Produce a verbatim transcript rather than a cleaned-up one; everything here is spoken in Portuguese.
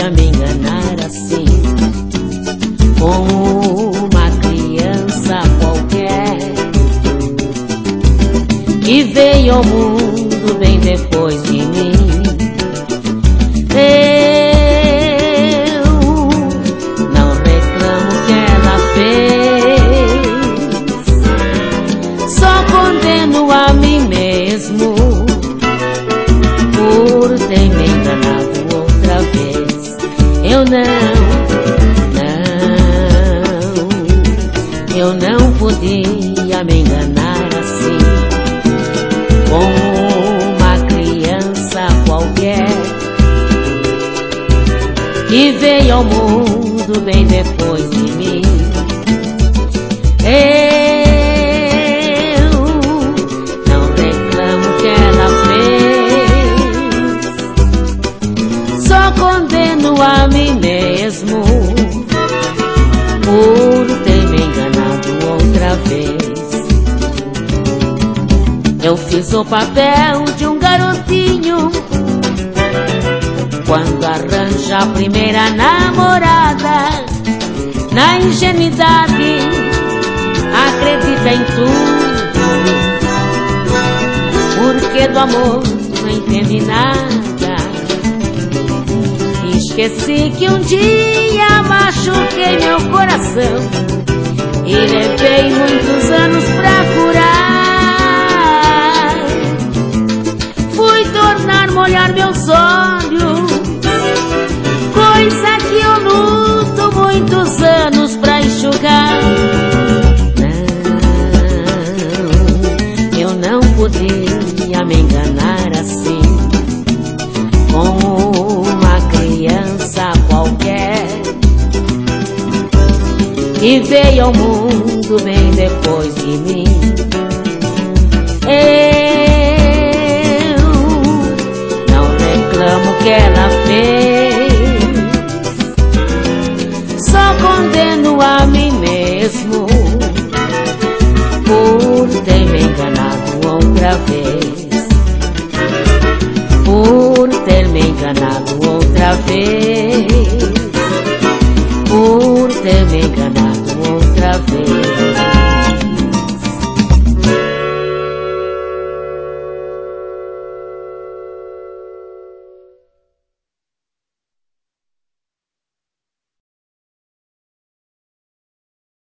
podia me enganar assim, como uma criança qualquer que veio ao mundo bem depois de mim. Eu não reclamo o que ela fez, só condeno a mim mesmo por ter me enganado outra vez. Eu não, não, eu não podia me enganar assim, como uma criança qualquer que veio ao mundo bem depois de mim. Eu não reclamo o que ela fez, só condeno a mim mesmo por ter me enganado outra vez. Eu fiz o papel de um garotinho quando arranja a primeira namorada. Na ingenuidade acredita em tudo, porque do amor não entende nada. Esqueci que um dia machuquei meu coração e levei muitos anos pra curar. Fui tornar molhar meus olhos, coisa que eu luto muitos anos pra enxugar. Não, eu não podia me enganar assim, como uma criança qualquer que veio ao mundo bem depois de mim. Eu não reclamo o que ela fez, só condeno a mim mesmo por ter me enganado outra vez, por ter me enganado outra vez, por ter me enganado